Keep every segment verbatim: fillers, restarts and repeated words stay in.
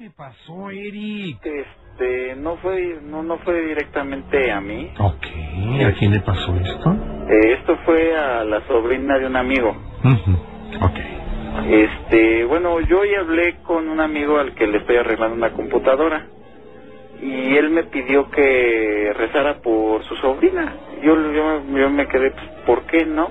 te pasó, Eric? Este, no fue, no, no fue directamente a mí. Ok, ¿a quién le pasó esto? Eh, esto fue a la sobrina de un amigo. Uh-huh. Ok. Este, bueno, yo hoy hablé con un amigo al que le estoy arreglando una computadora. Y él me pidió que rezara por su sobrina. Yo, yo, yo me quedé, pues, ¿por qué no?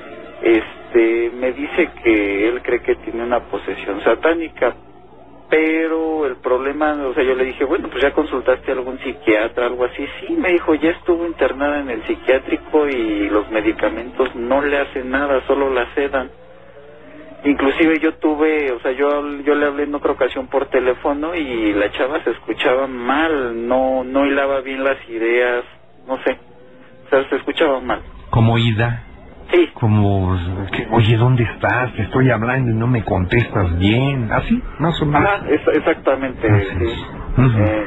Este, me dice que él cree que tiene una posesión satánica, pero el problema, o sea, yo le dije, bueno, pues ya consultaste a algún psiquiatra, algo así. Sí, me dijo, ya estuvo internada en el psiquiátrico y los medicamentos no le hacen nada, solo la sedan. Inclusive yo tuve, o sea, yo yo le hablé en otra ocasión por teléfono y la chava se escuchaba mal, no no hilaba bien las ideas, no sé, o sea, se escuchaba mal. ¿Como Ida? Sí. Como, que, oye, ¿dónde estás? Te estoy hablando y no me contestas bien. ¿Así? Más o menos. Ajá, es, exactamente. Sí. Uh-huh. eh,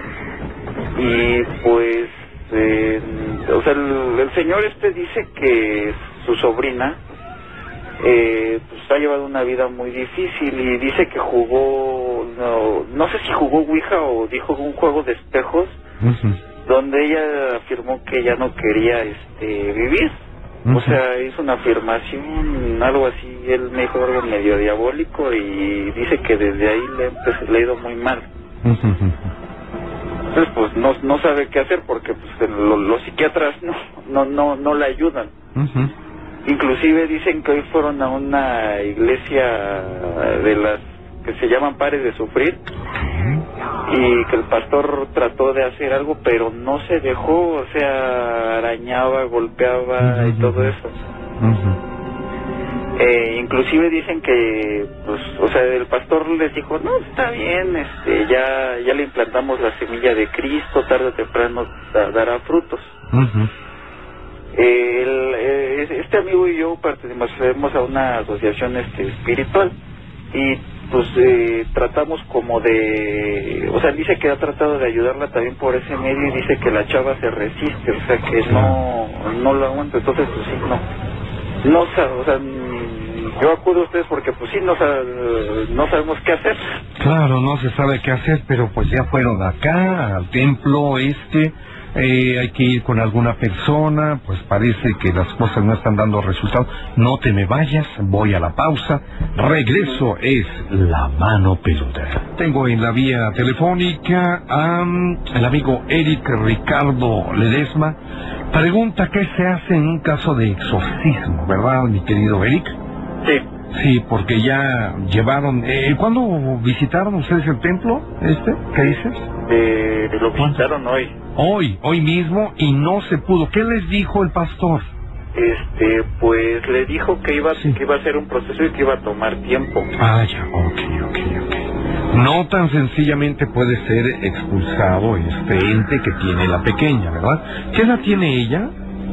y pues, eh, o sea, el, el señor este dice que su sobrina eh, pues ha llevado una vida muy difícil y dice que jugó, no, no sé si jugó Ouija o dijo un juego de espejos, uh-huh, donde ella afirmó que ya no quería este vivir. Uh-huh. O sea, hizo una afirmación, algo así, él me dijo algo medio diabólico y dice que desde ahí le, pues, le ha ido muy mal. Uh-huh. Entonces, pues no no sabe qué hacer porque pues lo, los psiquiatras no no no no la ayudan. Uh-huh. Inclusive dicen que hoy fueron a una iglesia de las que se llaman Pares de Sufrir, uh-huh, y que el pastor trató de hacer algo, pero no se dejó, o sea, arañaba, golpeaba, uh-huh, y todo eso. Uh-huh. Eh, inclusive dicen que, pues, o sea, el pastor les dijo, no, está bien, este, ya ya le implantamos la semilla de Cristo, tarde o temprano dará frutos. Uh-huh. El, eh, este amigo y yo pertenecemos a una asociación este espiritual y pues eh, tratamos como de, o sea, dice que ha tratado de ayudarla también por ese medio y dice que la chava se resiste, o sea, que no no lo aguanta. Entonces pues sí, no no o sea, yo acudo a ustedes porque pues sí, no, no sabemos qué hacer. Claro, no se sabe qué hacer, pero pues ya fueron acá al templo este. Eh, hay que ir con alguna persona, pues parece que las cosas no están dando resultado. No te me vayas, voy a la pausa, regreso, es La Mano Peluda. Tengo en la vía telefónica a um, el amigo Eric Ricardo Ledesma. Pregunta qué se hace en un caso de exorcismo, ¿verdad, mi querido Eric? Sí. Sí, porque ya llevaron... Eh, ¿Cuándo visitaron ustedes el templo este? ¿Qué dices? Eh, lo visitaron hoy. Hoy, hoy mismo, y no se pudo. ¿Qué les dijo el pastor? Este, pues le dijo que iba, sí, que iba a ser un proceso y que iba a tomar tiempo. Ah, ya, ok, ok, ok. No tan sencillamente puede ser expulsado este ente que tiene la pequeña, ¿verdad? ¿Qué edad tiene ella?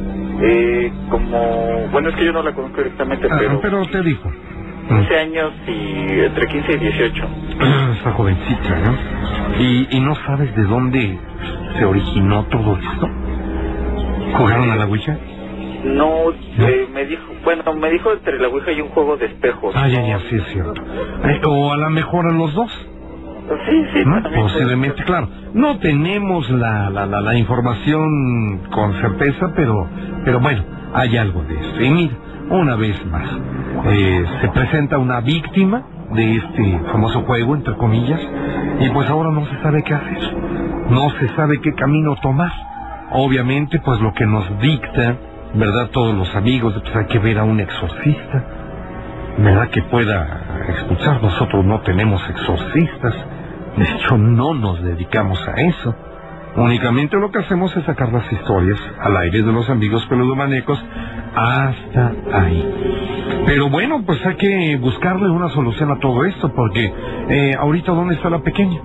Eh, como... Bueno, es que yo no la conozco directamente, ah, pero... Pero te dijo. quince años y... entre quince y dieciocho. Está jovencita, ¿no? ¿Y, y no sabes de dónde se originó todo esto? ¿Jugaron a la Ouija? No, ¿no? Eh, me dijo... Bueno, me dijo entre la Ouija y un juego de espejos. Ah, ya, ya, sí, es cierto. Eh, o a lo mejor a los dos. Sí, sí. ¿No? Posiblemente, claro. No tenemos la, la, la, la información con certeza, pero, pero bueno, hay algo de esto. Y mira, una vez más, eh, se presenta una víctima de este famoso juego, entre comillas, y pues ahora no se sabe qué hacer. No se sabe qué camino tomar. Obviamente, pues lo que nos dicta, ¿verdad? Todos los amigos, pues hay que ver a un exorcista, ¿verdad? Que pueda expulsar. Nosotros no tenemos exorcistas. De hecho, no nos dedicamos a eso. Únicamente lo que hacemos es sacar las historias al aire de los amigos peludomanecos hasta ahí. Pero bueno, pues hay que buscarle una solución a todo esto, porque eh, ahorita ¿dónde está la pequeña?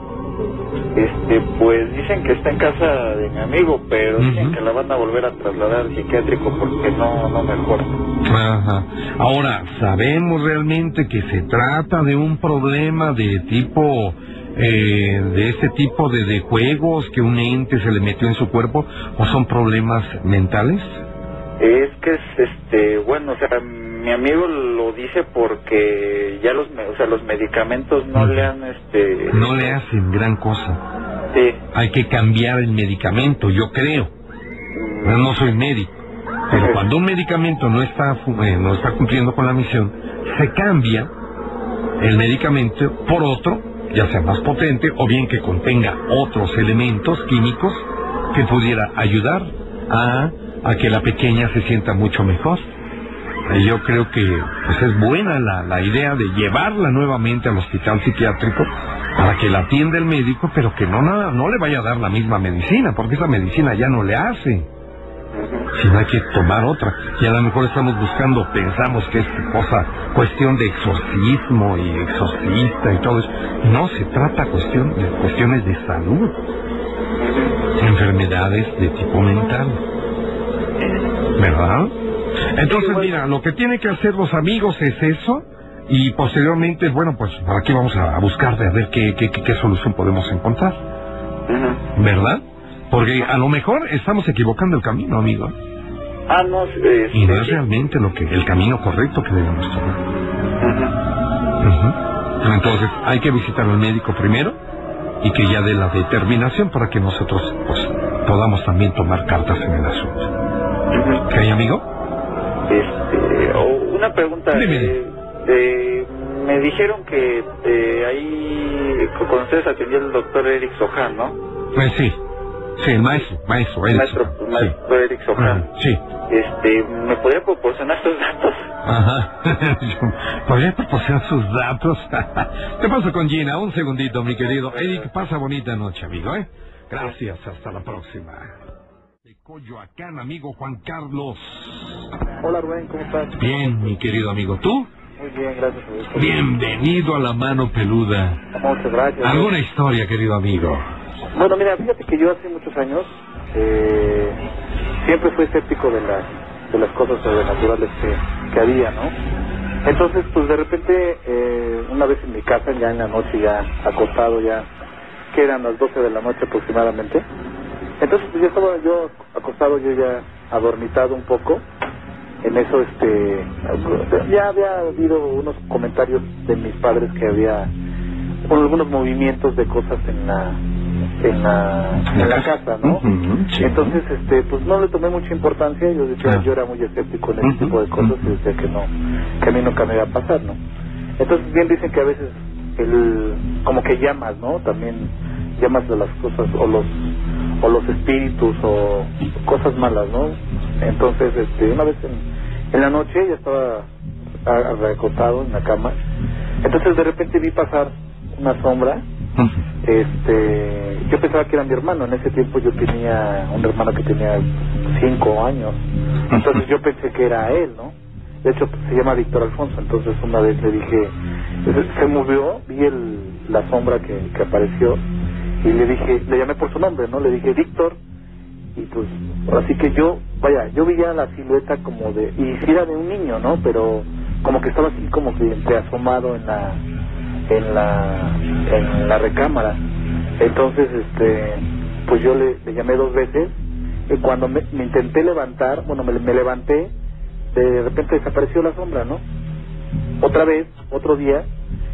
Este, pues dicen que está en casa de mi amigo, pero uh-huh, dicen que la van a volver a trasladar al psiquiátrico porque no, no mejora. Ajá. Ahora, ¿sabemos realmente que se trata de un problema de tipo... Eh, de este tipo de, de juegos que un ente se le metió en su cuerpo, o son problemas mentales? Es que es, este, bueno, o sea, mi amigo lo dice porque ya los, o sea, los medicamentos no le han, este... No le hacen gran cosa. Sí. Hay que cambiar el medicamento, yo creo. Yo no soy médico, pero cuando un medicamento no está, eh, no está cumpliendo con la misión, se cambia el medicamento por otro, ya sea más potente, o bien que contenga otros elementos químicos que pudiera ayudar a, a que la pequeña se sienta mucho mejor. Y yo creo que pues es buena la, la idea de llevarla nuevamente al hospital psiquiátrico para que la atienda el médico, pero que no, nada, no le vaya a dar la misma medicina, porque esa medicina ya no le hace. Sino hay que tomar otra. Y a lo mejor estamos buscando, pensamos que es cosa, cuestión de exorcismo y exorcista y todo eso. No, se trata cuestión de cuestiones de salud, enfermedades de tipo mental, ¿verdad? Entonces, mira, lo que tienen que hacer los amigos es eso, y posteriormente, bueno, pues aquí vamos a buscar de a ver qué, qué, qué, qué solución podemos encontrar, ¿verdad? Porque a lo mejor estamos equivocando el camino, amigo. Ah, no, eh, y no es realmente lo que el camino correcto que debemos tomar. Uh-huh. Uh-huh. Entonces, hay que visitar al médico primero y que ya dé la determinación para que nosotros, pues, podamos también tomar cartas en el asunto. Uh-huh. ¿Qué hay, amigo? Este, oh, una pregunta. Dime. Eh, eh, me dijeron que eh, ahí con ustedes atendió el doctor Eric Sohan, ¿no? Pues sí, sí, el maestro, maestro, Eric maestro, Sohan. maestro Sí. Eric Sohan. Uh-huh. Sí. Este, ¿me podría proporcionar sus datos? Ajá. ¿Podría proporcionar sus datos? ¿Qué pasa con Gina? Un segundito, mi querido Eric. Pasa bonita noche, amigo, ¿eh? Gracias, hasta la próxima. De Coyoacán, amigo Juan Carlos. Hola Rubén, ¿cómo estás? Bien, mi querido amigo. ¿Tú? Muy bien, gracias. Bienvenido a la mano peluda. Muchas gracias. ¿Alguna historia, querido amigo? Bueno, mira, fíjate que yo hace muchos años eh, siempre fui escéptico de las, de las cosas sobrenaturales que, que había, ¿no? Entonces, pues de repente, eh, una vez en mi casa, ya en la noche, ya acostado, ya, que eran las doce de la noche aproximadamente. Entonces, pues ya estaba yo acostado, yo ya adormitado un poco. En eso, este, ya había habido unos comentarios de mis padres que había bueno, algunos movimientos de cosas en la en la, en la casa, ¿no? Uh-huh, sí. Entonces, este, pues no le tomé mucha importancia. Yo decía, Ah. yo era muy escéptico en ese Uh-huh, tipo de cosas uh-huh. y decía que no, que a mí nunca me iba a pasar, ¿no? Entonces, bien dicen que a veces el, como que llamas, ¿no? También llamas de las cosas o los o los espíritus o cosas malas, ¿no? Entonces, este, una vez en En la noche ya estaba recostado en la cama. Entonces de repente vi pasar una sombra. Este, yo pensaba que era mi hermano. En ese tiempo yo tenía un hermano que tenía cinco años. Entonces yo pensé que era él, ¿no? De hecho se llama Víctor Alfonso. Entonces una vez le dije, se movió, vi el, la sombra que, que apareció y le dije, le llamé por su nombre, ¿no? Le dije, Víctor. Y pues, así que yo, vaya, yo veía la silueta como de, y sí era de un niño, ¿no? Pero como que estaba así como que entre asomado en la, en la, en la recámara. Entonces, este, pues yo le, le llamé dos veces, y cuando me, me intenté levantar, bueno, me, me levanté, de repente desapareció la sombra, ¿no? Otra vez, otro día,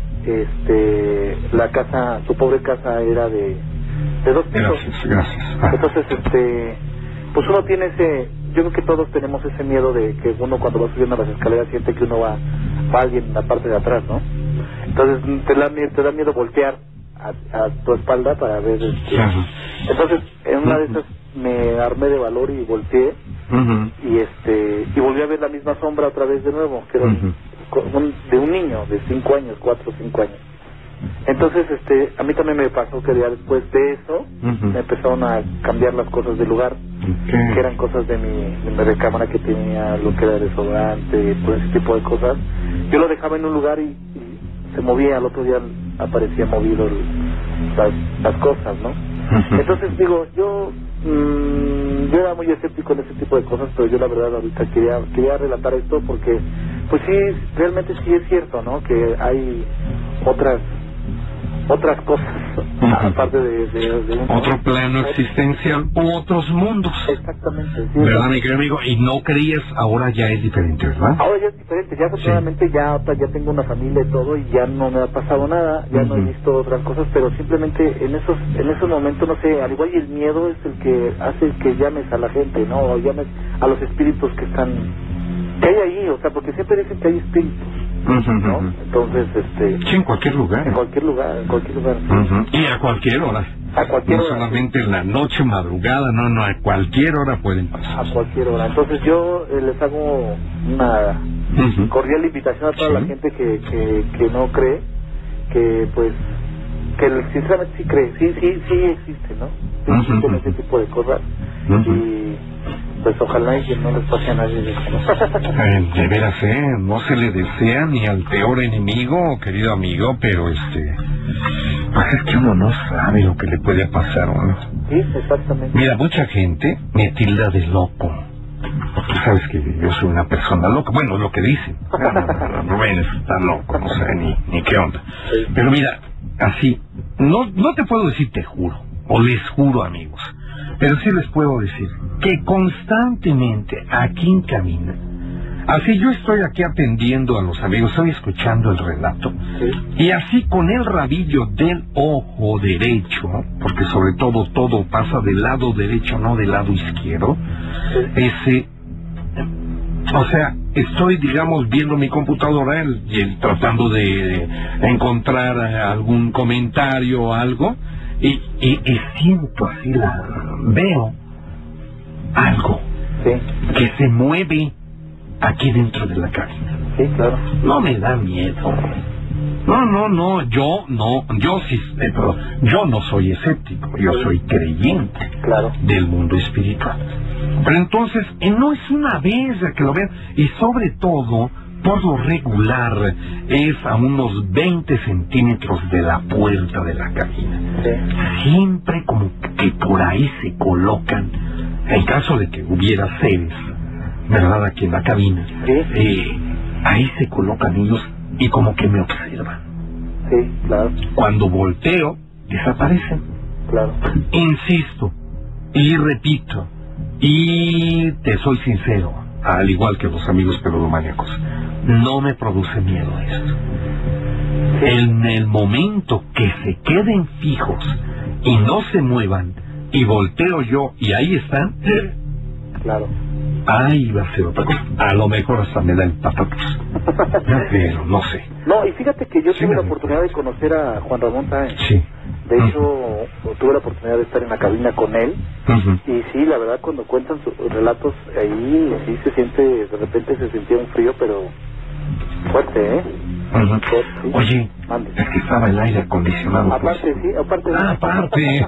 este, la casa, su pobre casa era de, de dos pisos. Gracias, gracias. Ah. Entonces, este, pues uno tiene ese, yo creo que todos tenemos ese miedo de que uno cuando va subiendo las escaleras siente que uno va, va alguien en la parte de atrás, ¿no? Entonces te da miedo, te da miedo voltear a, a tu espalda para ver, este, Claro. entonces en una de esas me armé de valor y volteé Uh-huh. y este y volví a ver la misma sombra otra vez de nuevo, que era Uh-huh. un, de un niño de cinco años, cuatro o cinco años. Entonces, este, a mí también me pasó que ya después de eso Uh-huh. me empezaron a cambiar las cosas del lugar, Okay. que eran cosas de mi, de mi recámara que tenía, lo que era desodorante, todo ese tipo de cosas. Yo lo dejaba en un lugar y, y se movía, al otro día aparecía movido el, las, las cosas, ¿no? Uh-huh. Entonces digo, yo mmm, yo era muy escéptico en ese tipo de cosas, pero yo la verdad ahorita quería quería relatar esto porque, pues sí, realmente sí es cierto, ¿no? Que hay otras otras cosas, uh-huh. aparte de, de, de un... Otro plano existencial u otros mundos. Exactamente. Sí, ¿verdad, mi querido amigo? Y no creías, ahora ya es diferente, ¿verdad? Ahora ya es diferente, ya afortunadamente sí. ya, ya tengo una familia y todo, y ya no me ha pasado nada, ya uh-huh. no he visto otras cosas, pero simplemente en esos en esos momentos, no sé, al igual y el miedo es el que hace que llames a la gente, ¿no? O llames a los espíritus que están, que hay ahí, o sea, porque siempre dicen que hay espíritus. Uh-huh, ¿no? Uh-huh. Entonces, este... sí, en cualquier lugar. En cualquier lugar, en cualquier lugar. Sí. Uh-huh. Y a cualquier hora. A cualquier no hora. No solamente sí. en la noche, madrugada, no, no, a cualquier hora pueden pasar. A cualquier hora. Entonces yo eh, les hago una uh-huh. cordial invitación a toda sí. la gente que, que, que no cree, que pues, que sinceramente sí cree, sí, sí, sí existe, ¿no? Sí uh-huh. existen ese tipo de cosas. Uh-huh. Y... pues ojalá y que no les pase a nadie de eh, de veras, eh, no se le desea ni al peor enemigo, querido amigo, pero este, pues es que uno no sabe lo que le puede pasar a uno. Sí, exactamente. Mira, mucha gente me tilda de loco. Tú sabes que yo soy una persona loca, bueno, es lo que dicen. Rubén está loco, no sé ni, ni qué onda. Sí. Pero mira, así, no, no te puedo decir te juro, o les juro, amigos. Pero sí les puedo decir que constantemente aquí en cabina, así yo estoy aquí atendiendo a los amigos, estoy escuchando el relato, sí. y así con el rabillo del ojo derecho, porque sobre todo todo pasa del lado derecho, no del lado izquierdo, sí. ese, o sea, estoy, digamos, viendo mi computadora y el, tratando de encontrar algún comentario o algo, Y, y, y siento así, la veo algo sí. que se mueve aquí dentro de la cabina. Sí, claro. No me da miedo. No, no, no, yo no, yo sí, pero yo no soy escéptico, yo soy creyente claro. del mundo espiritual. Pero entonces, eh, no es una vez que lo vean, y sobre todo, por lo regular, es a unos veinte centímetros de la puerta de la cabina. Sí. Siempre como que por ahí se colocan, en caso de que hubiera seres, ¿verdad?, aquí en la cabina. Sí. Eh, ahí se colocan ellos y como que me observan. Sí, claro. Cuando volteo, desaparecen. Claro. Insisto, y repito, y te soy sincero, al igual que los amigos peludomaníacos, no me produce miedo esto. En el momento que se queden fijos y no se muevan, y volteo yo y ahí están, claro, ahí va a ser otra cosa. A lo mejor hasta me da el patatús. Pero no sé. No, y fíjate que yo sí, tuve la oportunidad de conocer a Juan Ramón Sáenz. Sí. De hecho, uh-huh. tuve la oportunidad de estar en la cabina con él. Uh-huh. Y sí, la verdad, cuando cuentan sus relatos ahí, sí se siente, de repente se sentía un frío, pero fuerte, ¿eh? Uh-huh. Fuerte, sí. Oye, Mande. Es que estaba el aire acondicionado. Aparte, pues. sí, aparte de ah, aparte.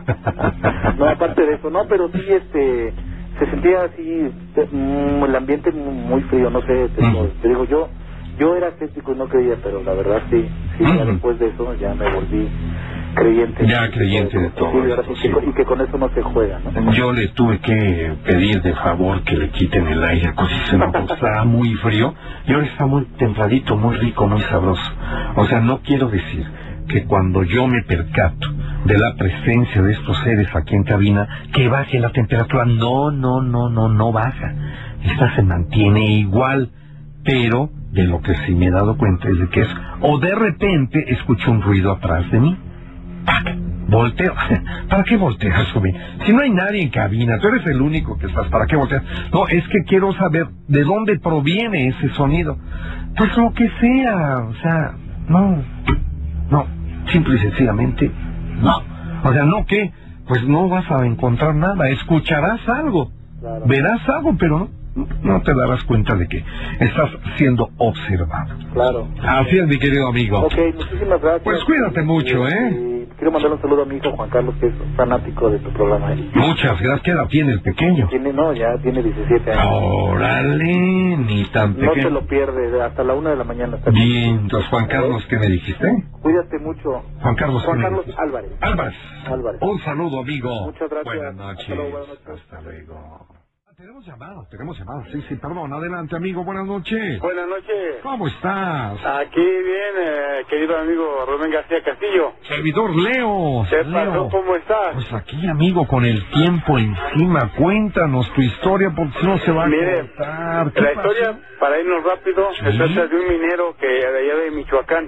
No, aparte de eso, no, pero sí, este, se sentía así, um, el ambiente muy frío, no sé, te, uh-huh. te digo, yo yo era escéptico y no creía, pero la verdad sí, sí, uh-huh. ya después de eso ya me volví creyente. Ya creyente de todo. Sí, esto, sí. Y que con eso no se juega, ¿no? Yo le tuve que pedir de favor que le quiten el aire acondicionado, estaba muy frío y ahora está muy templadito, muy rico, muy sabroso. O sea, no quiero decir que cuando yo me percato de la presencia de estos seres aquí en cabina, que baje la temperatura. No, no, no, no, no baja. Esta se mantiene igual, pero de lo que sí me he dado cuenta es de que es, o de repente escucho un ruido atrás de mí. ¡Pac! Volteo. ¿Para qué volteas, joven? Si no hay nadie en cabina, tú eres el único que estás, ¿para qué volteas? No, es que quiero saber de dónde proviene ese sonido. Pues lo que sea, o sea, no, no, simple y sencillamente, no. O sea, no que, pues no vas a encontrar nada, escucharás algo, claro. Verás algo, pero no. No te darás cuenta de que estás siendo observado. Claro. Así es, mi querido amigo. Ok, muchísimas gracias. Pues cuídate mucho, y, ¿eh? Y quiero mandar un saludo a mi hijo Juan Carlos, que es fanático de tu programa, ¿eh? Muchas gracias. ¿Qué edad tiene el pequeño? Tiene, no, ya tiene diecisiete años. Órale, ni tan pequeño. No se lo pierde, hasta la una de la mañana. Está bien, entonces Juan Carlos, ¿qué me dijiste? Cuídate mucho. Juan Carlos, Juan Carlos Álvarez. Álvarez. Álvarez. Un saludo, amigo. Muchas gracias. Buenas noches. Hasta luego. Buenas noches. Hasta luego. tenemos llamado, tenemos llamado. Sí, sí, perdón. Adelante, amigo. Buenas noches. Buenas noches. ¿Cómo estás? Aquí bien, eh, querido amigo Rubén García Castillo. Servidor Leo. ¿Qué Leo. pasó? ¿Cómo estás? Pues aquí, amigo, con el tiempo encima. Cuéntanos tu historia porque si no se va a Mire, cortar. ¿Qué la pasó? historia, para irnos rápido, Sí. se trata de un minero que de allá de Michoacán.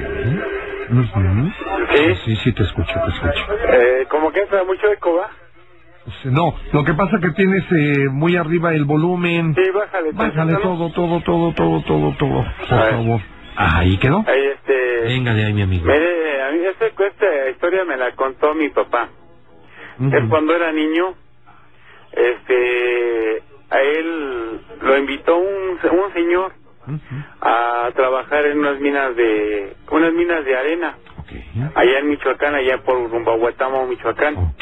Ujú. ¿Sí? Sí, sí, te escucho, te escucho. Eh, como que entra mucho eco, ¿va? No, lo que pasa es que tienes eh, muy arriba el volumen. Sí, bájale. Bájale tantito, todo, ¿no? todo, todo, todo, todo, todo. Por A ver. favor. Ahí quedó. Ahí, este... Venga de ahí, mi amigo. Mire, a mí esta, esta historia me la contó mi papá. Ujú. Él cuando era niño, este... a él lo invitó un, un señor Ujú. a trabajar en unas minas de... unas minas de arena. Ok. Allá en Michoacán, allá por Rumbahuetamo, Michoacán. Ok.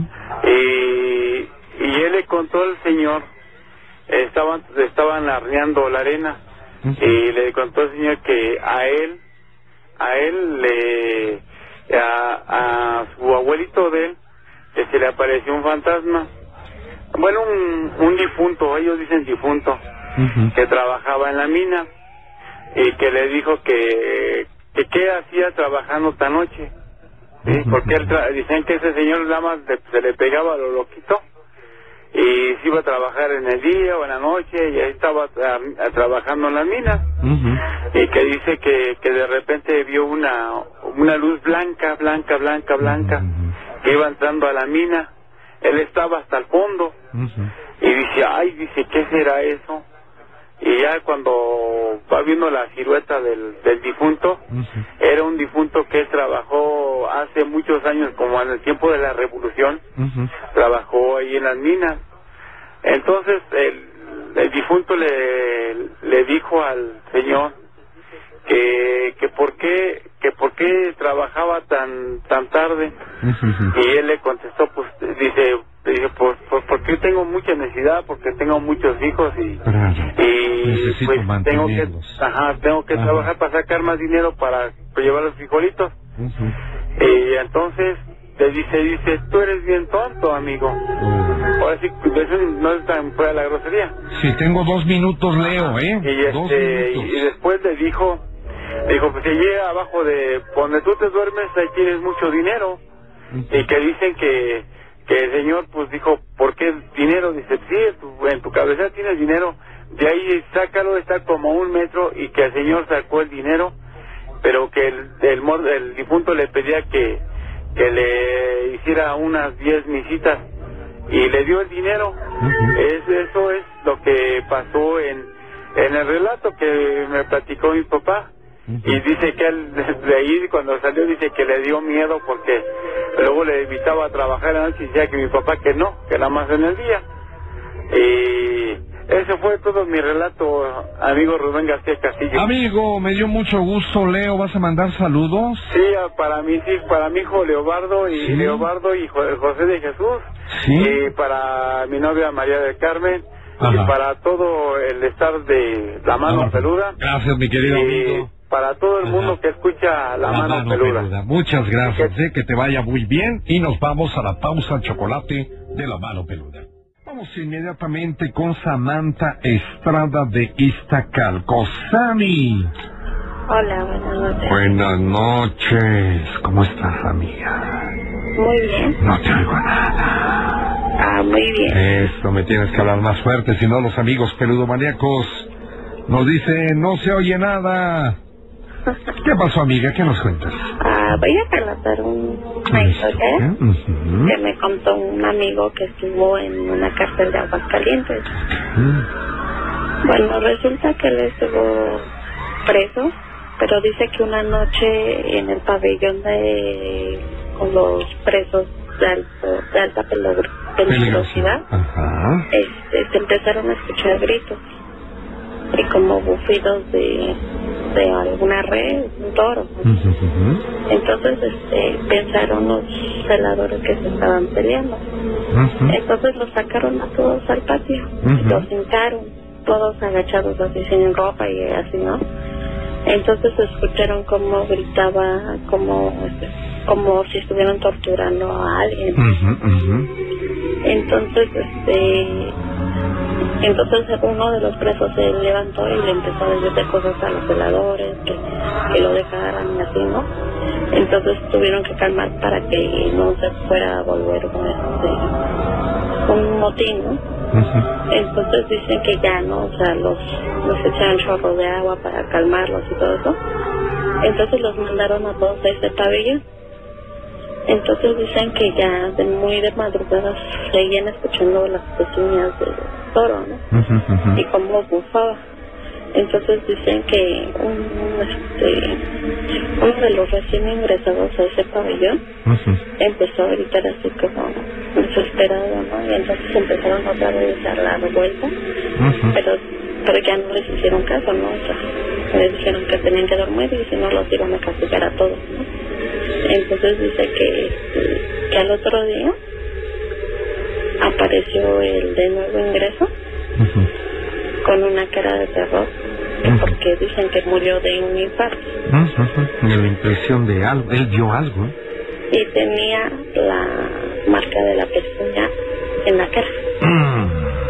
Y, y él le contó al señor, eh, estaban estaban arreando la arena, Ujú. y le contó al señor que a él, a él, le, a, a su abuelito de él, que se le apareció un fantasma, bueno, un, un difunto, ellos dicen difunto, Ujú. que trabajaba en la mina, y que le dijo que, que qué hacía trabajando esta noche. Sí, porque él tra- dicen que ese señor nada más le- se le pegaba lo loquito y se iba a trabajar en el día o en la noche y ahí estaba tra- a- trabajando en las minas, Ujú. y que dice que, que de repente vio una una luz blanca, blanca, blanca, blanca que iba entrando a la mina. Él estaba hasta el fondo Ujú. y dice, ay, dice, ¿qué será eso? Y ya cuando va viendo la silueta del, del difunto, Ujú. era un difunto que él trabajó hace muchos años, como en el tiempo de la revolución, Ujú. trabajó ahí en las minas. Entonces el, el difunto le, le dijo al señor que, que por qué que por qué trabajaba tan tan tarde, Ujú. y él le contestó, pues dice, dice pues, pues porque tengo mucha necesidad, porque tengo muchos hijos y Claro. y Necesito pues tengo que mantenerlos. ajá tengo que Ajá. trabajar para sacar más dinero para, para llevar los frijolitos. Ujú. Y entonces le dice dice tú eres bien tonto, amigo. Uh. Ahora sí, eso no es tan fuera la grosería. Sí, tengo dos minutos, Leo, ¿eh? Y Dos este y, y minutos. después le dijo le dijo pues allí abajo de donde tú te duermes ahí tienes mucho dinero. Y que dicen que que el señor pues dijo, ¿por qué dinero? Dice, sí, en tu, en tu cabeza tienes dinero, de ahí sácalo, está como un metro, y que el señor sacó el dinero, pero que el, el, mor- el difunto le pedía que, que le hiciera unas diez misitas, y le dio el dinero. Ujú. es, eso es lo que pasó en, en el relato que me platicó mi papá. Ujú. Y dice que él, de ahí cuando salió, dice que le dio miedo porque luego le invitaba a trabajar en la noche y decía que mi papá que no, que nada más en el día. Y ese fue todo mi relato, amigo Rubén García Castillo. Amigo, me dio mucho gusto, Leo. ¿Vas a mandar saludos? Sí, para mi, sí, para mi hijo Leobardo y Sí. Leobardo y Jo- José de Jesús. Sí. Y para mi novia María del Carmen. Ajá. Y para todo el estar de La Mano Ah, Peluda. Gracias, mi querido y amigo. para todo el Ajá. mundo que escucha La, Mano, Peluda. Muchas gracias, Que- eh, que te vaya muy bien. Y nos vamos a la pausa chocolate de La Mano Peluda. Vamos inmediatamente con Samantha Estrada de Iztacalco. Sami. Hola, buenas noches. Buenas noches. ¿Cómo estás, amiga? Muy bien. No te oigo nada. Ah, muy bien. Esto, me tienes que hablar más fuerte, si no los amigos peludomaníacos nos dicen no se oye nada. ¿Qué pasó, amiga? ¿Qué nos cuentas? Ah, voy a relatar un, una historia Ujú. que me contó un amigo que estuvo en una cárcel de Aguascalientes. Mm. Bueno, resulta que él estuvo preso, pero dice que una noche en el pabellón de con los presos de, alto, de alta peligro- peligrosidad, Ajá. este, se empezaron a escuchar gritos y como bufidos de, de alguna red, un toro. Ujú, ujú. Entonces este, pensaron los celadores que se estaban peleando. Ujú. Entonces los sacaron a todos al patio, Ujú. los hincaron, todos agachados así sin ropa y así, ¿no? Entonces escucharon cómo gritaba, como, este, como si estuvieran torturando a alguien. Ujú, ujú. Entonces, este, Entonces uno de los presos se levantó y le empezó a decir cosas a los veladores, que, que lo dejaran y así, ¿no? Entonces tuvieron que calmar para que no se fuera a volver un, este, un motín, ¿no? Uh-huh. Entonces dicen que ya, ¿no? O sea, los, los echaron chorros de agua para calmarlos y todo eso. Entonces los mandaron a todos a ese pabellón. Entonces dicen que ya de muy de madrugada seguían escuchando las pezuñas del toro, ¿no? Uh-huh, uh-huh. Y cómo bufaba. Entonces dicen que un, este, uno de los recién ingresados a ese pabellón uh-huh. empezó a gritar así como desesperado, ¿no? Y entonces empezaron otra vez a dar vuelta, uh-huh. pero pero ya no les hicieron caso, ¿no? O sea, les dijeron que tenían que dormir y si no los iban a castigar a todos, ¿no? Entonces dice que, que al otro día apareció el de nuevo ingreso uh-huh. con una cara de terror uh-huh. porque dicen que murió de un infarto. Uh-huh. Y la impresión de algo, él vio algo. Y tenía la marca de la pezuña en la cara. Mm.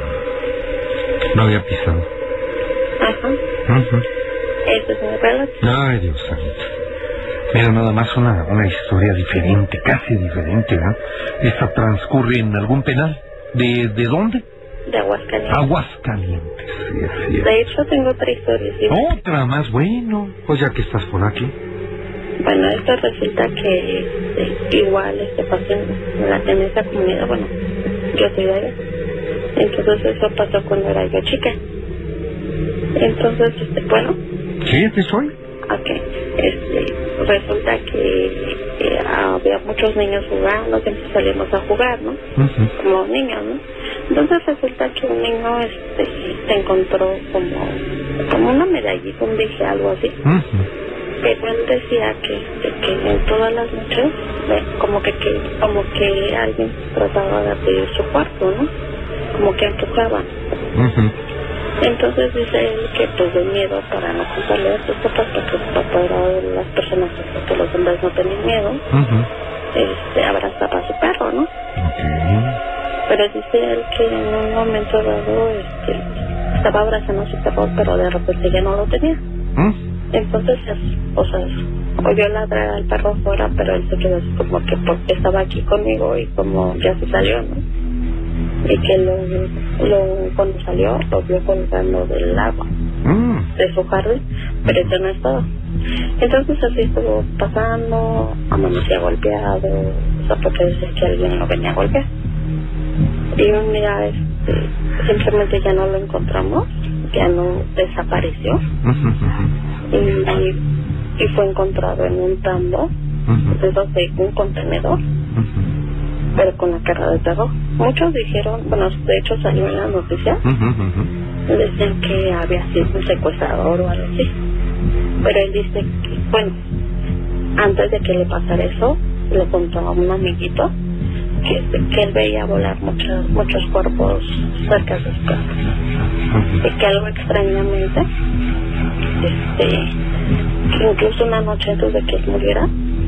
No había pisado. Ajá. Uh-huh. Eso es mi relato. Ay, Dios santo. Mira, nada más una, una historia diferente, casi diferente, ¿no? Esta transcurre en algún penal. ¿De, de dónde? De Aguascalientes. Aguascalientes, sí, así es. De hecho, tengo otra historia. ¿Sí? Otra más, bueno. Pues ya que estás por aquí. Bueno, esto resulta que este, igual este pasó en, la, en esa comunidad. Bueno, yo soy de allá. Entonces eso pasó cuando era yo chica. Entonces, este, bueno. Sí, aquí soy. Ok. Este, resulta que eh, había muchos niños jugando, siempre salíamos a jugar, ¿no? Uh-huh. Como niños, ¿no? Entonces resulta que un niño este, se encontró como, como una medallita, un dije, algo así. Uh-huh. Pero él decía que, que, que en todas las noches, como que, que, como que alguien trataba de abrir su cuarto, ¿no? Como que empujaban. Uh-huh. Entonces dice él que pues de miedo para no contarle a sus papás, porque su papá era de las personas que los hombres no tenían miedo, uh-huh. este, abrazaba a su perro, ¿no? Okay. Pero dice él que en un momento dado este, estaba abrazando a su perro, pero de repente ya no lo tenía. Uh-huh. Entonces, o sea, oyó ladrar al perro afuera, pero él se quedó así como que porque estaba aquí conmigo y como ya se salió, ¿no? Y que lo, lo cuando salió lo vio colgando del agua mm. de su jardín, pero eso no es todo. Entonces así estuvo pasando, amanecía golpeado, o sea, porque dices que alguien lo venía a golpear. Y un día este, simplemente ya no lo encontramos, ya no desapareció. y, y, y fue encontrado en un tambo, uh-huh. de un contenedor. Uh-huh. Pero con la cara de terror. Muchos dijeron, bueno, de hecho salió en la noticia, uh-huh, uh-huh. decían que había sido un secuestrador o algo así. Pero él dice que, bueno, antes de que le pasara eso, le contó a un amiguito que, que él veía volar muchos muchos cuerpos cerca de su casa. Uh-huh. Y que algo extrañamente, este, que incluso una noche antes de que él muriera,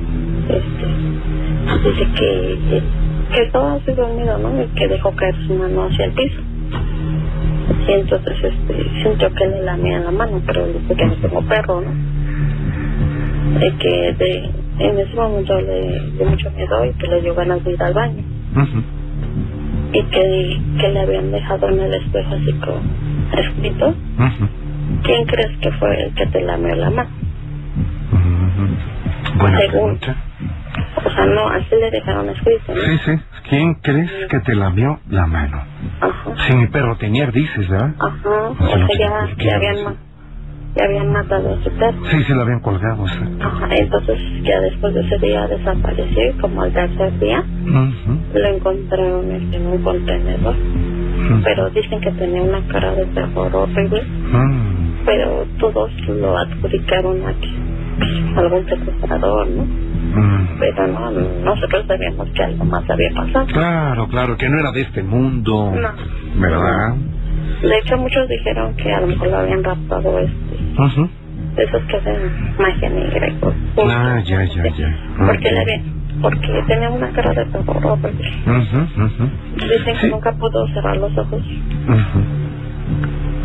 este, dice que, que que estaba así dormido, ¿no? Y que dejó caer su mano hacia el piso. Y entonces este, sintió que le lamía la mano, pero dice que no tengo perro, ¿no? Y que de, en ese momento le dio mucho miedo y que le dio ganas de ir al baño. Uh-huh. Y que, que le habían dejado en el espejo así como escrito, uh-huh. ¿quién crees que fue el que te lamió la mano? Uh-huh. Buena Según, pregunta. O sea, no, así le dejaron escrito, ¿no? Sí, sí. ¿Quién crees que te lamió la mano? Ajá. Sí, mi perro tenía, dices, ¿verdad? Ajá. O sea, no ya, ya, habían ma- ya habían matado a su perro. Sí, se lo habían colgado, sí. Ajá. Entonces, ya después de ese día desapareció y como al tercer día, uh-huh. lo encontraron en un contenedor. Uh-huh. Pero dicen que tenía una cara de terror horrible. Uh-huh. Pero todos lo adjudicaron a que algún secuestrador, ¿no? Mm. Pero no, nosotros sabíamos que algo más había pasado. Claro, claro, que no era de este mundo. No. ¿Verdad? De hecho, muchos dijeron que a lo mejor lo habían raptado este. Uh-huh. Esos que hacen magia negra y cosas. Ah, ya, ya, ya. Porque okay. le habían, porque tenía una cara de terror. Uh-huh, uh-huh. Dicen que sí. nunca pudo cerrar los ojos. Uh-huh.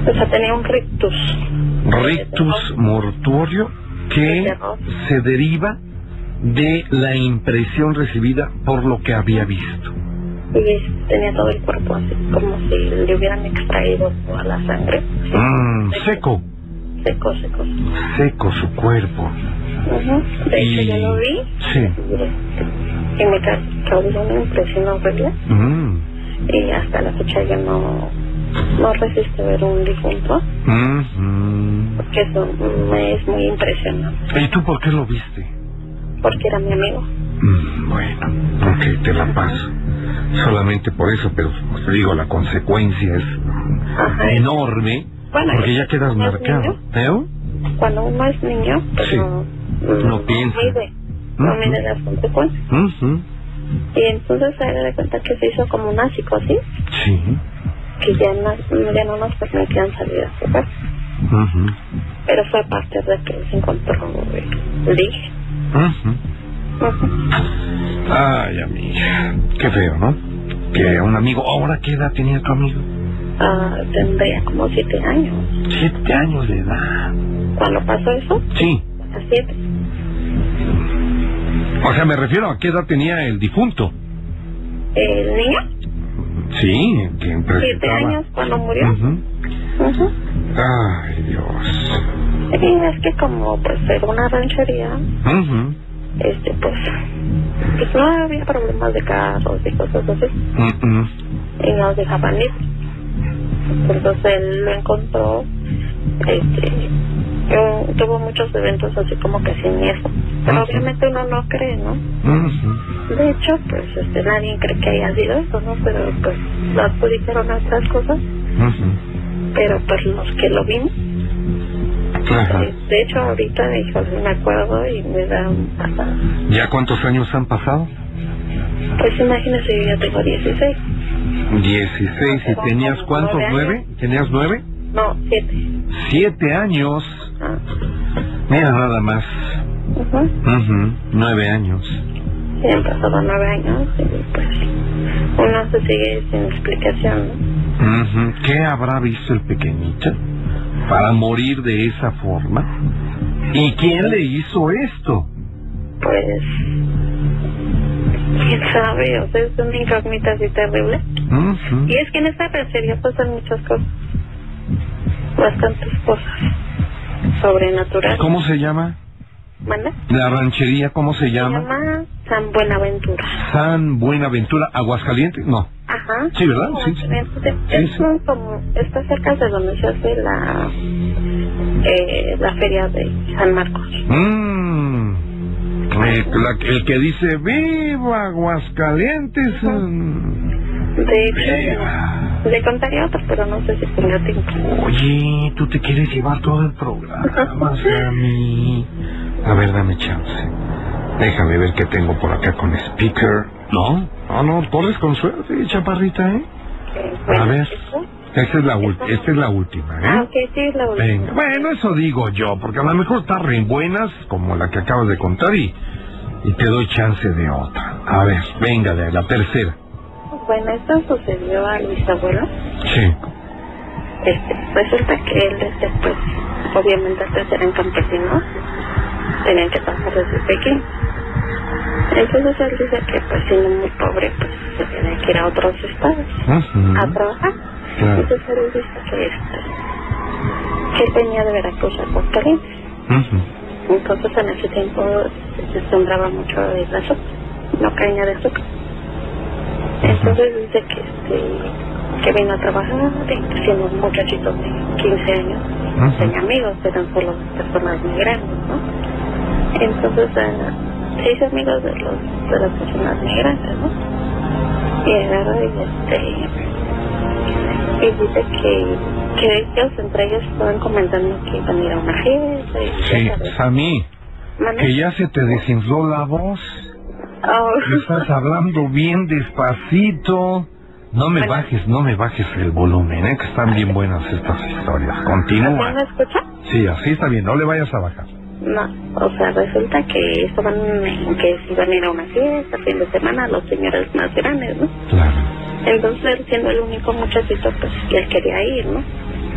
O sea, tenía un rictus. Rictus mortuorio que se deriva de la impresión recibida por lo que había visto. Y tenía todo el cuerpo así, como si le hubieran extraído toda la sangre. Mm, seco. Seco, seco. Seco su cuerpo. Uh-huh. De y... hecho, yo lo vi. Sí. Y me causó una impresión horrible. Mm. Y hasta la fecha yo no, no resisto ver un difunto. Mm-hmm. Porque eso me es muy impresionante. ¿Y tú por qué lo viste? Porque era mi amigo. Mm, bueno, ok, te la paso. Solamente por eso, pero pues, te digo, la consecuencia es Ajá. enorme. Bueno, porque ya quedas marcado. ¿Eh? Cuando uno es niño, pues sí. no, no, no piensa. mide, no uh-huh. mide las consecuencias. Uh-huh. Y entonces se da cuenta que se hizo como una psicosis. Sí. Que ya no, ya no nos permitían salir a su casa. Uh-huh. Pero fue a partir de que se encontró el dije. Uh-huh. Uh-huh. Ay, amiga, qué feo, ¿no? Que un amigo, ¿ahora qué edad tenía tu amigo? Uh, tendría como siete años. Siete años de edad. ¿Cuándo pasó eso? Sí. A siete. O sea, me refiero a qué edad tenía el difunto. ¿El niño? Sí, que presentaba... Siete años cuando murió. Uh-huh. Uh-huh. Ay, Dios. Sí, es que como pues era una ranchería, uh-huh. este pues, pues no había problemas de carros y cosas así. Uh-uh. Y nos dejaban ir. Entonces él lo encontró, este, yo, tuvo muchos eventos así como que siniestros, pero uh-huh. obviamente uno no cree, ¿no? Uh-huh. De hecho, pues este, nadie cree que haya sido eso, ¿no? Pero pues lo adjudicaron a otras cosas, uh-huh. pero pues los que lo vimos, uh-huh. de hecho ahorita, hijo, me acuerdo y me da un pasado. ¿Ya cuántos años han pasado? Pues imagínese, yo ya tengo dieciséis. Dieciséis, ¿y tenías cuántos? ¿Nueve? ¿Tenías nueve? No, siete. Siete años. Ah. Mira, nada más. Uh-huh. Uh-huh. Nueve años. Sí, han pasado nueve años y pues uno se sigue sin explicación, ¿no? Uh-huh. ¿Qué habrá visto el pequeñito para morir de esa forma? ¿Y quién le hizo esto? Pues... quién sabe, o sea, es una incógnita así terrible. Uh-huh. Y es que en esta ranchería pasan muchas cosas, bastantes cosas sobrenaturales. ¿Cómo se llama? ¿Manda? La ranchería, ¿cómo se llama? Se llama San Buenaventura. San Buenaventura, Aguascalientes, no. Ajá. Sí, ¿verdad? Sí. Sí, sí, es un, como, está cerca de donde se hace la, eh, la feria de San Marcos. Mmm. Eh, la, el que dice ¡viva Aguascalientes! De hecho, le contaría otro, pero no sé si tenga tiempo. Oye, tú te quieres llevar todo el programa, Sammy. A ver, dame chance. Déjame ver qué tengo por acá con speaker. No, no, no, corres con suerte, chaparrita, ¿eh? Okay, bueno, a ver. ¿esto? Esta es la, esta es la última, ¿eh? Ah, ok, sí, es la última. Venga. Bueno, eso digo yo, porque a lo mejor está re buenas, como la que acabas de contar, y, y te doy chance de otra. A ver, venga, de la tercera. Bueno, esto sucedió a mis abuelos. Sí. Este, resulta que él, este, pues, obviamente antes eran campesinos, tenían que trabajar desde pequeño. Entonces él dice que, pues, siendo muy pobre, pues, se tenía que ir a otros estados uh-huh. a trabajar. Claro. Entonces él dice que, este, que él venía de Veracruz a Aguascalientes. Uh-huh. Entonces en ese tiempo se sembraba mucho el azúcar, no caña de azúcar. Entonces dice que este que vino a trabajar, siendo un muchachito de quince años, uh-huh. tenía amigos, eran solo personas muy grandes, ¿no? Entonces uh, se hizo amigos de los de las personas muy grandes, ¿no? Y agarra y este y dice que que ellos entre ellos estaban comentando que iban a ir a una fiesta y sí, Sammy, que ya se te desinfló la voz. Oh. Estás hablando bien despacito. No me bueno. bajes, no me bajes el volumen, ¿eh? Que están bien buenas estas historias. Continúa. ¿No me escucha? Sí, así está bien, no le vayas a bajar. No, o sea, resulta que estaban, que se iban a ir a una fiesta, fin de semana, los señores más grandes, ¿no? Claro. Entonces él, siendo el único muchachito, pues él quería ir, ¿no?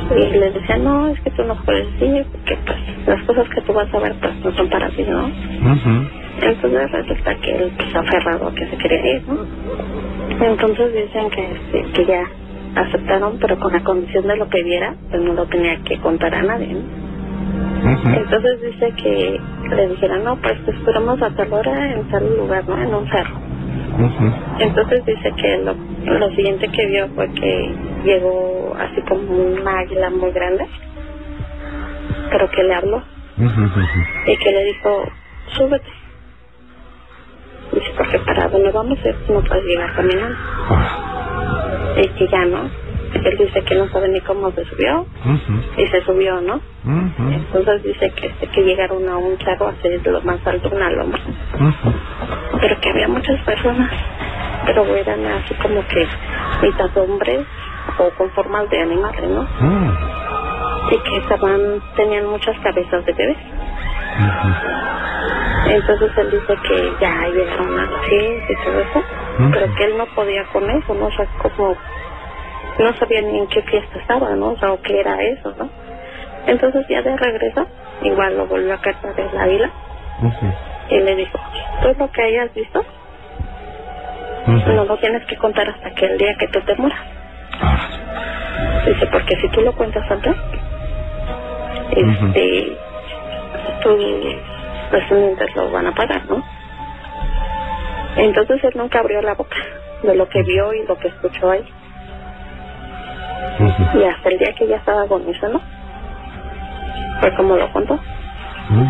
Y le decía, no, es que tú no puedes ir, porque pues las cosas que tú vas a ver pues no son para ti, ¿no? Uh-huh. Entonces resulta que él pues aferrado a que se quería ir, ¿no? Entonces dicen que, este, que ya aceptaron, pero con la condición de lo que viera, pues no lo tenía que contar a nadie, ¿no? Uh-huh. Entonces dice que le dijeron, no, pues te esperamos a tal hora en tal lugar, ¿no? En un cerro. Uh-huh. Entonces dice que lo, lo siguiente que vio fue que llegó así como una águila muy grande, pero que le habló. Uh-huh. Y que le dijo, súbete. Dice, porque para donde vamos es, no puedes llegar caminando. Uh-huh. Y que ya no. Él dice que no sabe ni cómo se subió. Uh-huh. Y se subió, ¿no? Uh-huh. Entonces dice que, este, que llegaron a un cerro así de lo más alto, una loma. Uh-huh. Pero que había muchas personas, pero eran así como que mitad hombres o con formas de animales, ¿no? Uh-huh. Y que estaban, tenían muchas cabezas de bebés. Uh-huh. Entonces él dice que ya llegaron a la fiesta y todo eso, uh-huh. pero que él no podía con eso, ¿no? O sea, como no sabía ni en qué fiesta estaba, ¿no? O sea, o qué era eso, ¿no? Entonces ya de regreso, igual lo volvió a captar el águila. Uh-huh. Y le dijo, todo lo que hayas visto, uh-huh. no lo tienes que contar hasta que el día que tú te mueras. Ah. Dice, porque si tú lo cuentas antes, Uh-huh. este, tus descendientes lo van a pagar, ¿no? Entonces él nunca abrió la boca de lo que vio y lo que escuchó ahí. Uh-huh. Y hasta el día que ya estaba agonizando, fue como lo contó. Uh-huh.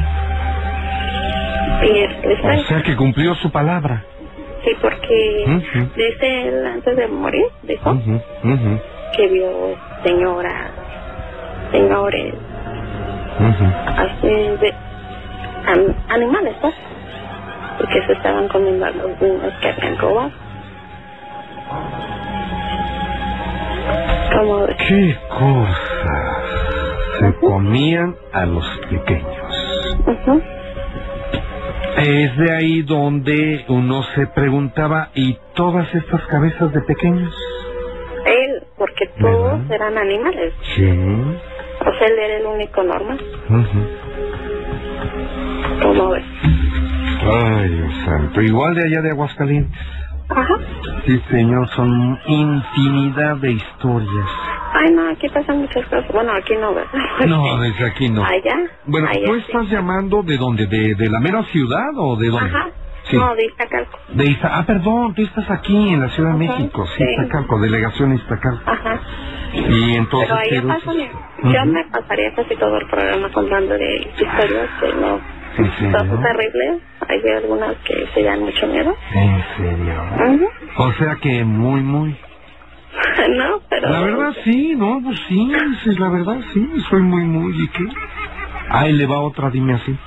Y es, O sea que cumplió su palabra. sí, porque Uh-huh. dice él antes de morir, dijo Uh-huh. Uh-huh. que vio señoras, señores, Uh-huh. así de an, animales, pues, y que se estaban comiendo a los niños que habían robado. Como de, ¡Qué cosas! Se comían a los pequeños. uh-huh. Es de ahí donde uno se preguntaba, ¿y todas estas cabezas de pequeños? Él, porque todos ¿verdad? eran animales, Sí. o sea, él era el único normal. Uh-huh. Como ves. Ay, Dios santo. Igual de allá de Aguascalientes. Ajá. Sí, señor, son infinidad de historias. Ay, no, aquí pasan muchas cosas. Bueno, aquí no, ¿verdad? No, desde aquí no. Allá. Bueno, allá ¿tú sí. estás llamando de dónde? ¿De, de la mera ciudad o de dónde? Ajá. Sí. No, de Iztacalco. De Izta... Ah, perdón, tú estás aquí en la Ciudad de Ajá, México. Sí, sí. Iztacalco, delegación Iztacalco. Ajá. Y entonces... Pero ahí pero- pasan, Ujú. yo me pasaría casi todo el programa contando de historias que no ¿En serio? son terribles. Hay algunas que se dan mucho miedo. ¿En serio? Ujú. O sea que muy, muy... No, pero... La verdad sí, no, pues sí, dices, la verdad sí, soy muy, muy... ¿Y qué? Ahí le va otra, dime así.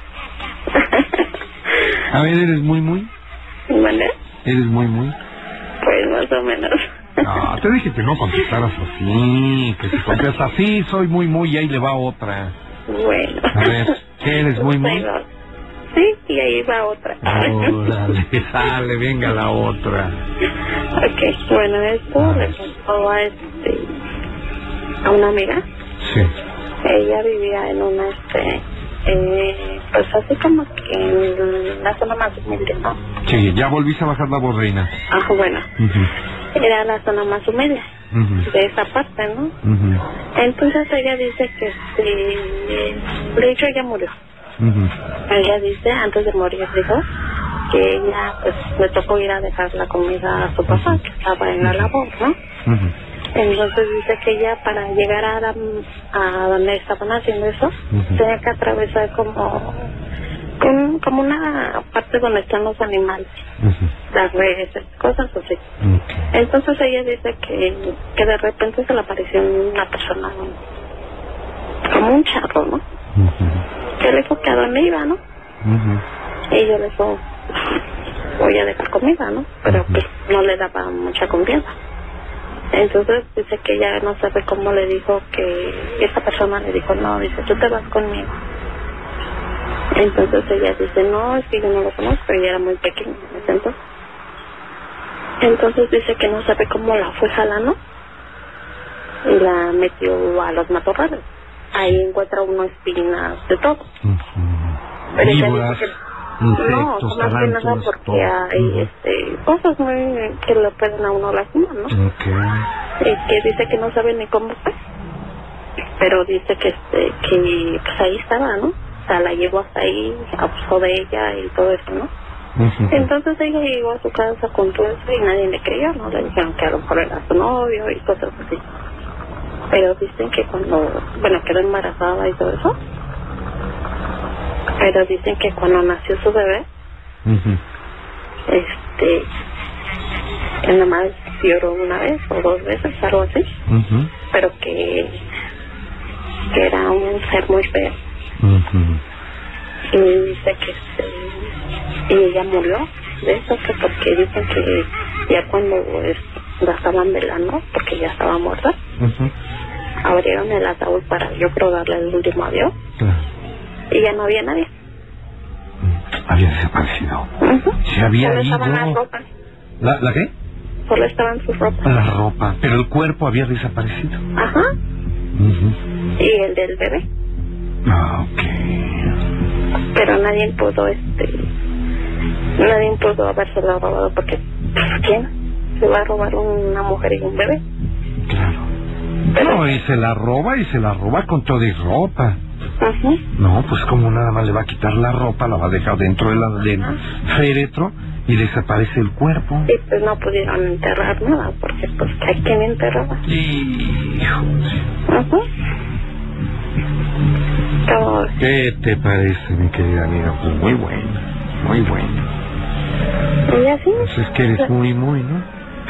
A ver, ¿eres muy, muy? ¿Vale? ¿Eres muy, muy? Pues más o menos. No, te dije que no contestaras así, que si contestas así, soy muy, muy, y ahí le va otra. Bueno. A ver, ¿qué eres muy, muy? Bueno, sí, y ahí va otra. Órale, sale, venga la otra. Ok, bueno, esto le contó a, este, a una amiga. Sí. Ella vivía en una, este, eh, pues así como que en la zona más humilde, ¿no? Sí, ya volviste a bajar la voz, reina. Ah, bueno, Ujú, era la zona más humilde ujú, de esa parte, ¿no? ujú, Entonces ella dice que, este, de hecho ella murió. ujú, Ella dice, antes de morir, dijo que ella, pues, le tocó ir a dejar la comida a su papá, que estaba en la labor, ¿no? ujú, Entonces dice que ella, para llegar a, la, a donde estaban haciendo eso, Ujú. tenía que atravesar como, un, como una parte donde están los animales, ujú. las reses, cosas así. Ok. Entonces ella dice que, que de repente se le apareció una persona, como un charro, ¿no? Ujú, Que le dijo que a dónde iba, ¿no? ujú. Y yo le dijo, voy a dejar comida, ¿no? Pero Ujú. pues no le daba mucha confianza. Entonces dice que ella no sabe cómo le dijo que esa persona le dijo, no, dice, tú te vas conmigo. Entonces ella dice, no, es que yo no lo conozco, ella era muy pequeña en ese entonces. Entonces dice que no sabe cómo la fue jalando y la metió a los matorrales. Ahí encuentra uno espinas de todo. Uh-huh. Pero ella Víboras, dice que insectos, no, más que nada tarántulas, porque todo. hay Uh-huh. este, cosas muy que le pueden a uno lastimar, ¿no? Okay. Eh, que dice que no sabe ni cómo fue, pero dice que este que pues ahí estaba, ¿no? O sea, la llevó hasta ahí, abusó de ella y todo eso, ¿no? Uh-huh. Entonces ella llegó a su casa con todo eso y nadie le creyó, ¿no? Le dijeron que a lo mejor era su novio y cosas así. Pero dicen que cuando, bueno, quedó embarazada y todo eso, pero dicen que cuando nació su bebé, Uh-huh. este, él nada más lloró una vez o dos veces, algo así, Uh-huh. pero que, que era un ser muy feo. Uh-huh. Y dice que este, y ella murió de eso, que porque dicen que ya cuando es, la estaban velando, porque ya estaba muerta, Uh-huh. abrieron el ataúd para yo creo darle el último adiós Claro. y ya no había nadie. Había desaparecido. Uh-huh. Se había Solo ido. estaban las ropas, ¿La, ¿La qué? solo estaban sus ropas. La ropa, pero el cuerpo había desaparecido. Ajá. Uh-huh. Y el del bebé, Ah, ok. pero nadie pudo este nadie pudo habérselo robado porque pues, ¿quién se va a robar una mujer y un bebé? Claro. Pero, No, y se la roba y se la roba con toda y ropa. ajá. No, pues como nada más le va a quitar la ropa, la va a dejar dentro de la, del féretro y desaparece el cuerpo. Y pues no pudieron enterrar nada porque pues hay quien enterraba. Hijo. Ajá. Todo. ¿Qué te parece, mi querida amiga? Pues muy bueno, muy bueno. Y así. Pues es que eres muy, muy, ¿no?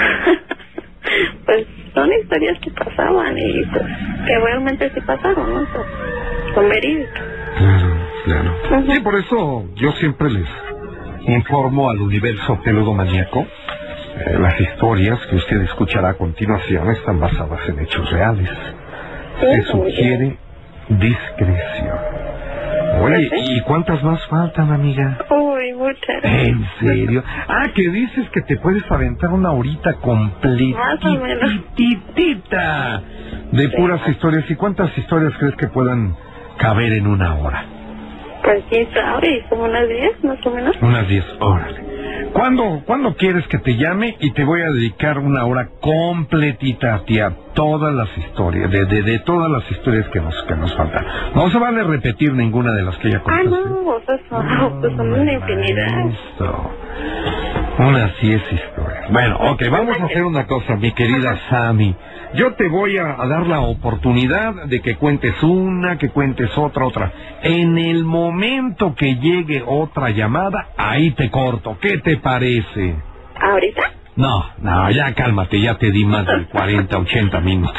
Pues son historias que pasaban y pues que realmente sí pasaron, ¿no? Pues, son verídicas. Claro, claro. Ujú. Sí, por eso yo siempre les informo al universo peludomaníaco. Eh, las historias que usted escuchará a continuación están basadas en hechos reales. Sí, Se muy sugiere bien. discreción. Oye, ¿y cuántas más faltan, amiga? Uy, muchas. ¿En serio? Ah, que dices que te puedes aventar una horita Más o menos. completita de Sí. puras historias. ¿Y cuántas historias crees que puedan caber en una hora? Pues quién sabe, y como unas diez más o menos. Unas diez horas. ¿Cuándo, ¿Cuándo quieres que te llame y te voy a dedicar una hora completita a ti, a todas las historias, de, de, de todas las historias que nos, que nos faltan? No se vale repetir ninguna de las que ya Ah, contaste. no, o sea, son, pues son una infinidad. Esto. Unas diez historias. Bueno, ok, vamos a hacer una cosa, mi querida Sammy. Yo te voy a, a dar la oportunidad de que cuentes una, que cuentes otra, otra. En el momento que llegue otra llamada, ahí te corto. ¿Qué te parece? ¿Ahorita? No, no, ya cálmate, ya te di más de cuarenta, ochenta minutos.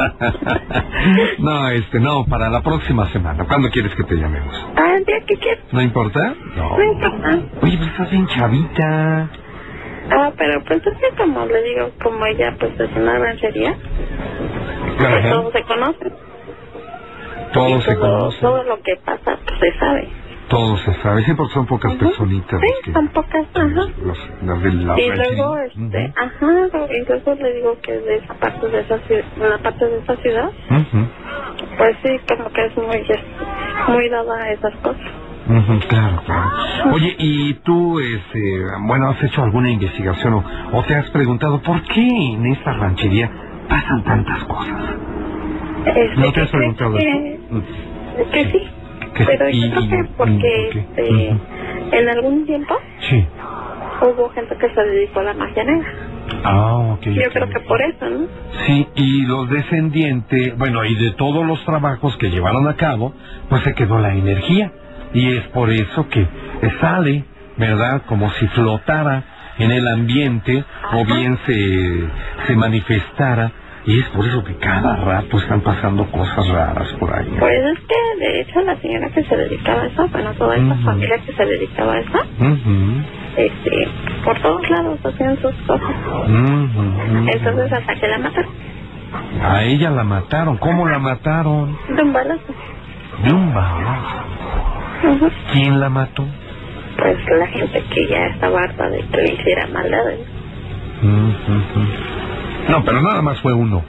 No, este, no, para la próxima semana. ¿Cuándo quieres que te llamemos? Ah, el día que quieras. ¿No importa? No. No importa. Oye, pues estás bien chavita. Ah, pero pues es que como le digo, como ella pues es una ranchería, pues Ajá. todos se conocen. Todo Y se todo, conoce. todo lo que pasa pues se sabe. Todo se sabe. Sí, porque son pocas Ujú. personitas. Sí, las que- son pocas, ajá. los- las de la Y ranchería. luego, este, Ujú. ajá, y luego le digo que de esa parte de esa ciudad, una parte de esa ciudad, Ujú. pues sí, como que es muy, este, muy dada a esas cosas. Ujú, claro, claro. Oye, ¿y tú, este, bueno, has hecho alguna investigación o, o te has preguntado por qué en esta ranchería pasan tantas cosas? Este, ¿No te has que- preguntado que, eso? que sí, Que- pero y- yo creo y- que y- porque ¿por qué? este, Ujú. en algún tiempo Sí. hubo gente que se dedicó a la magia negra. Ah, ok. Yo ok. creo que por eso, ¿no? Sí, y los descendientes, bueno, y de todos los trabajos que llevaron a cabo, pues se quedó la energía. Y es por eso que sale, ¿verdad? Como si flotara en el ambiente o bien se, se manifestara. Y es por eso que cada rato están pasando cosas raras por ahí. Pues es que, de hecho, la señora que se dedicaba a eso, bueno, toda esa Ujú. familia que se dedicaba a eso, Ujú, este, por todos lados hacían sus cosas. ujú, ujú. Entonces, hasta que la mataron, A ella la mataron. ¿Cómo la mataron? de un balazo. De un balazo. Ujú. ¿Quién la mató? Pues la gente que ya estaba harta de que le hiciera maldades. Ujú, ujú. No, pero nada más fue uno.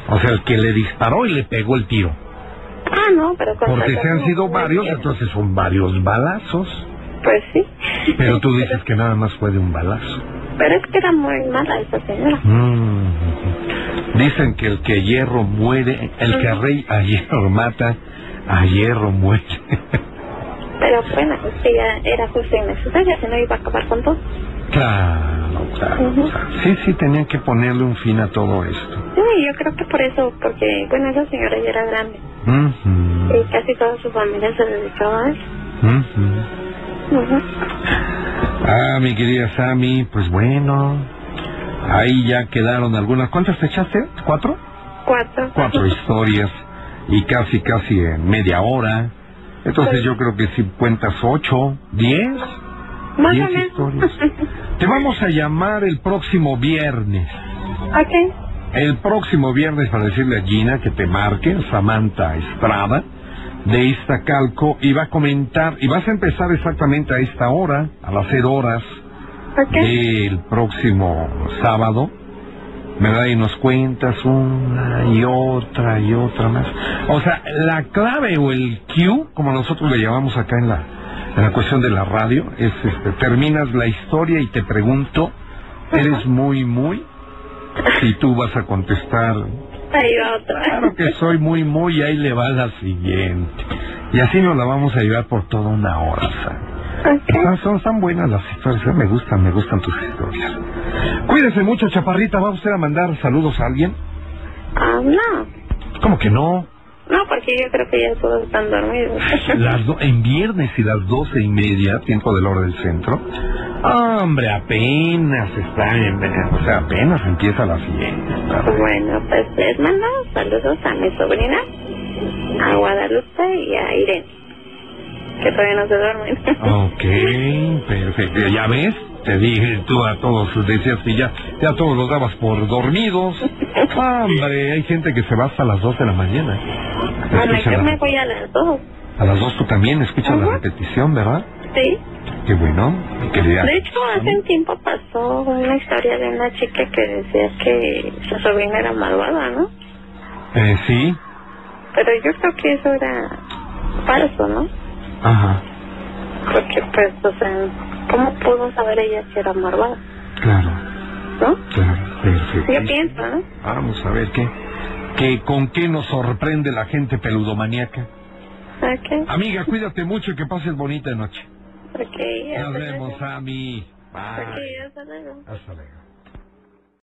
O sea, el que le disparó y le pegó el tiro. Ah, no, pero... Porque se han sido varios, entonces son varios balazos. Pues sí. Pero tú dices que nada más fue de un balazo. Pero es que era muy mala esa señora. Mm. Dicen que el que hierro muere, el que a rey a hierro mata, a hierro muere. Pero bueno, es que ya era justo innecesaria, si no iba a acabar con todo. Claro, claro. Uh-huh. Sí, sí, tenían que ponerle un fin a todo esto. Sí, yo creo que por eso, porque, bueno, esa señora ya era grande. Uh-huh. Y casi toda su familia se dedicaba a eso. Uh-huh. Uh-huh. Ah, mi querida Sammy, pues bueno, ahí ya quedaron algunas. ¿Cuántas te echaste? ¿Cuatro? Cuatro. Cuatro historias y casi, casi en media hora. Entonces yo creo que si cuentas ocho, diez, más diez o menos. historias. Te vamos a llamar el próximo viernes. Ok. El próximo viernes para decirle a Gina que te marque, Samantha Estrada, de Iztacalco, y va a comentar, y vas a empezar exactamente a esta hora, a las cero horas okay. del próximo sábado, ¿verdad? Y nos cuentas una y otra y otra más. O sea, la clave o el cue, como nosotros le llamamos acá en la, en la cuestión de la radio, es este, terminas la historia y te pregunto, ¿eres muy, muy? Si tú vas a contestar, ahí va otra. Claro que soy muy, muy, y ahí le va la siguiente. Y así nos la vamos a llevar por toda una hora, ¿sabes? Okay. Son, son tan buenas las historias, me gustan, me gustan tus historias. Cuídese mucho, chaparrita. ¿Va usted a mandar saludos a alguien? Ah, uh, no. ¿Cómo que no? No, porque yo creo que ya todos están dormidos. Las do en viernes y las doce y media, tiempo de la hora del centro. Hombre, apenas está en... O sea, apenas empieza la fiesta. Bueno, pues les mando saludos a mi sobrina, a Guadalupe y a Irene, que todavía no se duermen. Ok, perfecto. ¿Ya ves? Te dije, tú a todos decías que ya, ya todos los dabas por dormidos. Hombre, hay gente que se va hasta las dos de la mañana. Bueno, yo la... me voy a las dos. A las dos tú también escuchas uh-huh. la repetición, ¿verdad? Sí. Qué bueno, mi querida. De hecho, hace un tiempo pasó una historia de una chica que decía que su sobrina era malvada, ¿no? Eh, sí. Pero yo creo que eso era falso, ¿no? Ajá. Porque, pues, o sea, ¿cómo pudo saber ella que era malvada? Claro. ¿No? Claro, perfecto. Yo pienso, ¿no? Vamos a ver qué, qué, con qué nos sorprende la gente peludomaníaca. Okay. Amiga, cuídate mucho y que pases bonita noche. Okay, nos vemos, Sammy. Bye. Okay, hasta luego. Hasta luego.